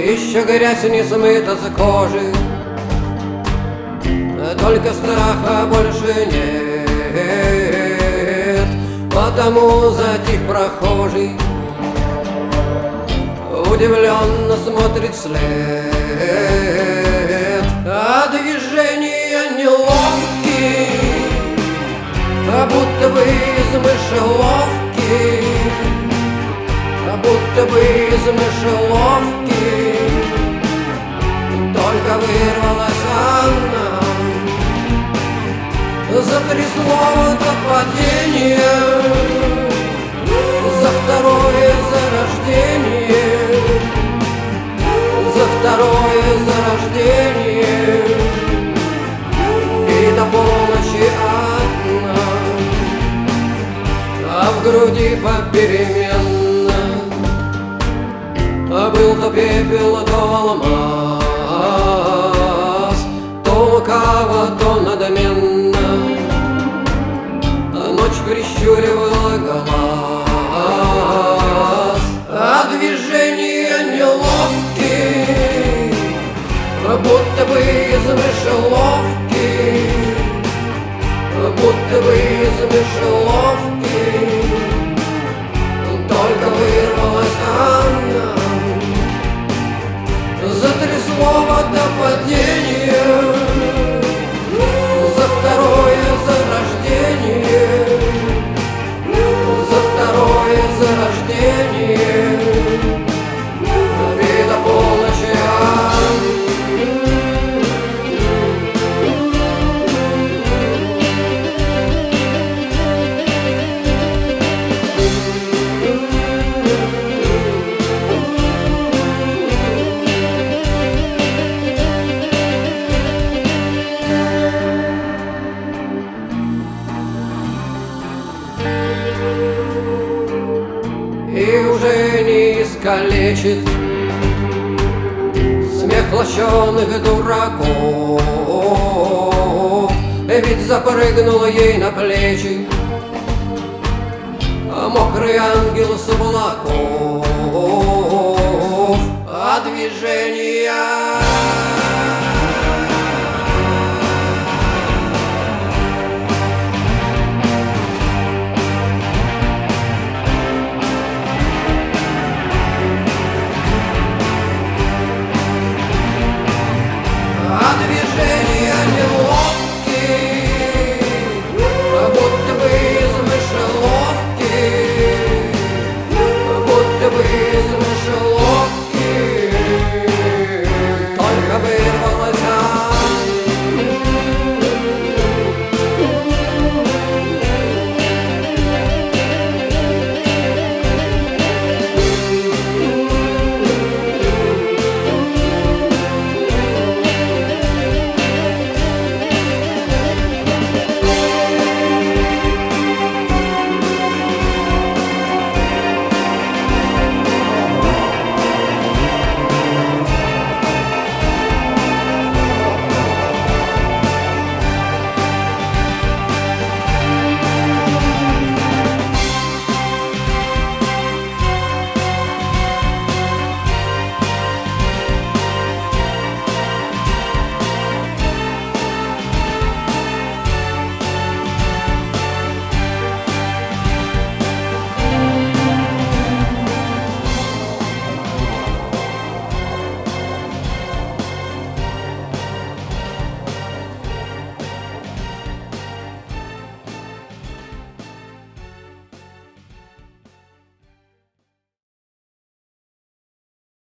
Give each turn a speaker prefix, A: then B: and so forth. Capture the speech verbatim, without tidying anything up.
A: Еще грязь не смыта с кожи, только страха больше нет. Потому затих прохожий, удивленно смотрит вслед. А движения неловкие, а будто бы из мышеловки, а будто бы из мышеловки. Только вырвалась она, затрясло до падения, за второе зарождение, за второе зарождение. И до полночи одна, а в груди попеременно, а был то пепел, то алмаз, то лукаво, то надменно. Ночь прищуривала глаз, а движения неловкие, будто бы из мышеловки, будто бы из мышеловки. Только вырвалась она, затрясло до падения, за второе зарождение, за второе зарождение. И до полночи и уже не искалечит смех лощеных дураков, ведь запрыгнула ей на плечи мокрый ангел с облаков. А движения